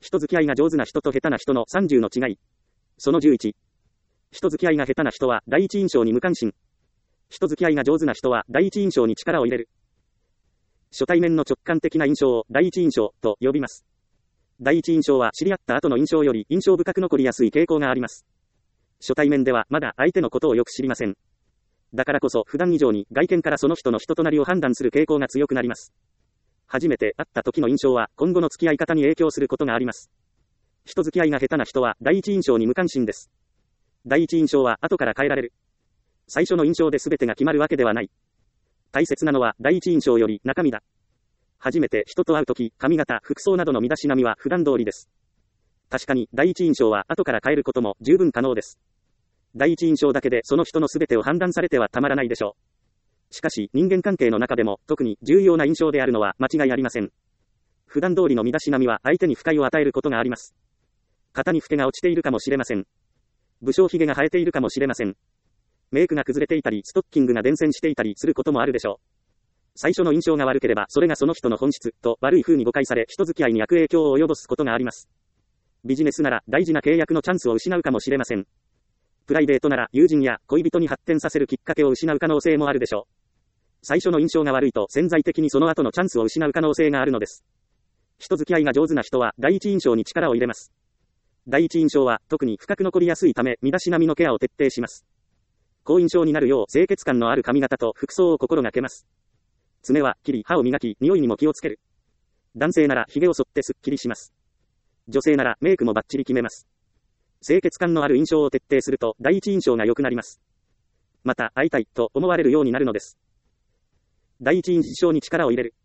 人付き合いが上手な人と下手な人の30の違い。その11。人付き合いが下手な人は第一印象に無関心。人付き合いが上手な人は第一印象に力を入れる。初対面の直感的な印象を第一印象と呼びます。第一印象は知り合った後の印象より印象深く残りやすい傾向があります。初対面ではまだ相手のことをよく知りません。だからこそ普段以上に外見からその人の人となりを判断する傾向が強くなります。初めて会った時の印象は今後の付き合い方に影響することがあります。人付き合いが下手な人は第一印象に無関心です。第一印象は後から変えられる。最初の印象で全てが決まるわけではない。大切なのは第一印象より中身だ。初めて人と会うとき、髪型、服装などの身だしなみは普段通りです。確かに第一印象は後から変えることも十分可能です。第一印象だけでその人の全てを判断されてはたまらないでしょう。しかし人間関係の中でも特に重要な印象であるのは間違いありません。普段通りの身だしなみは相手に不快を与えることがあります。肩にフケが落ちているかもしれません。武将髭が生えているかもしれません。メイクが崩れていたりストッキングが伝染していたりすることもあるでしょう。最初の印象が悪ければそれがその人の本質と悪い風に誤解され人付き合いに悪影響を及ぼすことがあります。ビジネスなら大事な契約のチャンスを失うかもしれません。プライベートなら友人や恋人に発展させるきっかけを失う可能性もあるでしょう。最初の印象が悪いと潜在的にその後のチャンスを失う可能性があるのです。人付き合いが上手な人は第一印象に力を入れます。第一印象は特に深く残りやすいため身だしなみのケアを徹底します。好印象になるよう清潔感のある髪型と服装を心がけます。爪は切り、歯を磨き、匂いにも気をつける。男性なら髭を剃ってすっきりします。女性ならメイクもバッチリ決めます。清潔感のある印象を徹底すると第一印象が良くなります。また会いたいと思われるようになるのです。第一印象に力を入れる。